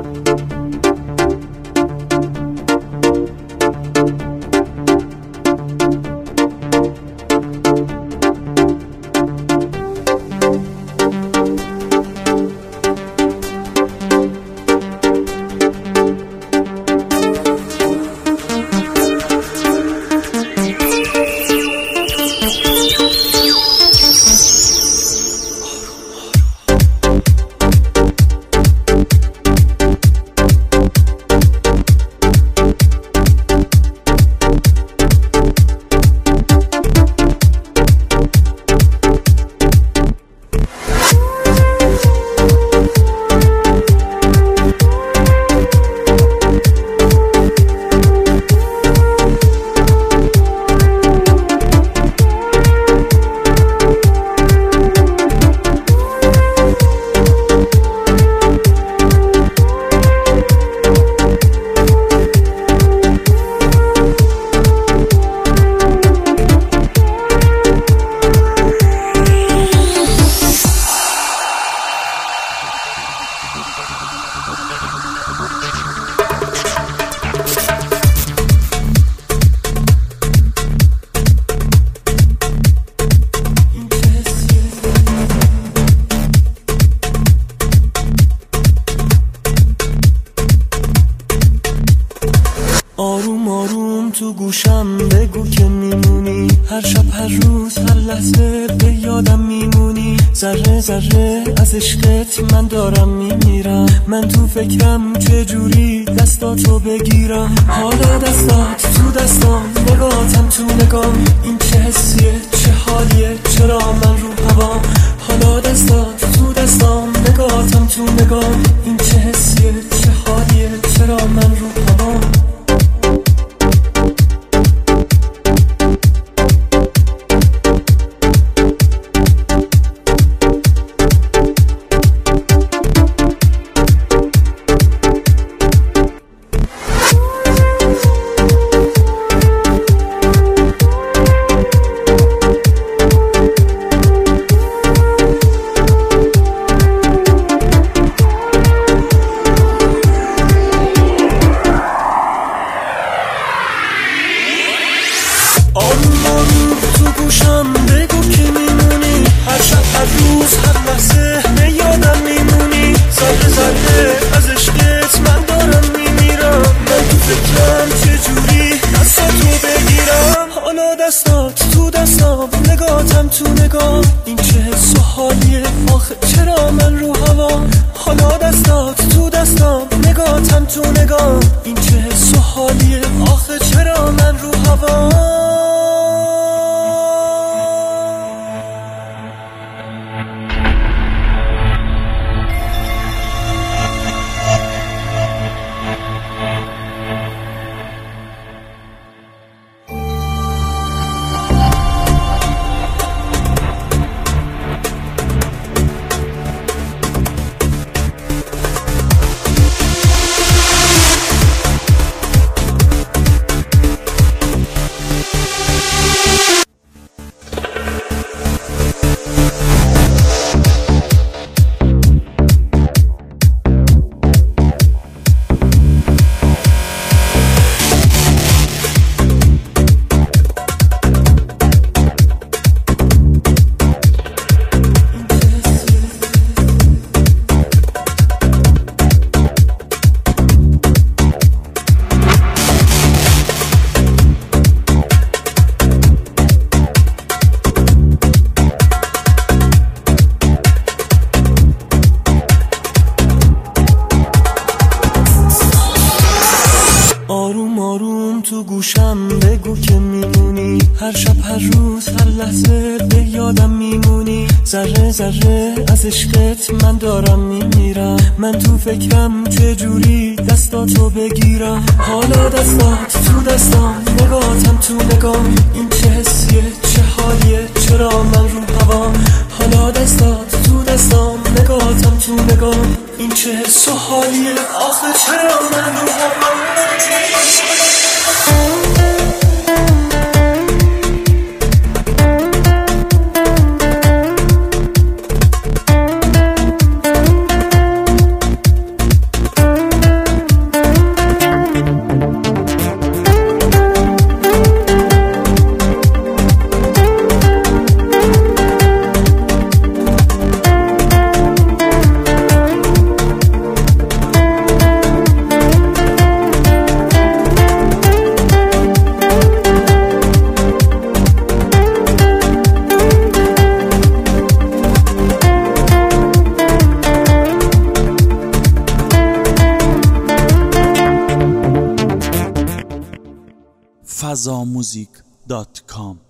آروم آروم تو گوشم بگو که میمونی، هر شب هر روز هر لحظه به یادم میمونی. ذره ذره از عشقت من دارم میمیرم، من تو فکرم چجوری دستاتو بگیرم. حالا دستات تو دستام، نگاهتم تو نگام، این چه حسیه چه حالیه، چرا من رو هوام. حالا دستات تو دستام، نگاهتم تو نگام، این چه حسیه چه حالیه، چرا من رو هوام. تو گوشم بگو که میمونی، هر شب هر روز هر لحظه به یادم میمونی. ذره ذره از عشقت من دارم میمیرم، من تو فکرم چجوری دستاتو بگیرم. حالا دستات تو دستام، نگاهتم تو نگاه، این چه حس و حالیه آخه چرا من رو هوام. حالا دستات تو دستام، نگاهتم تو نگاه، این چه حس و حالیه آخه چرا من رو هوام. آروم آروم تو گوشم بگو که میمونی، هر شب هر روز هر لحظه به یادم میمونی. ذره ذره از عشقت من دارم میمیرم، من تو فکرم چجوری دستاتو بگیرم. حالا دستات تو دستام، نگاهتم تو نگام، این چه حسیه چه حالیه، چرا من رو هوام. حالا دستات تو دستام، نگاهتم تو نگام، این چه حس و حالیه آخه چرا من رو هوام. fazamusic.com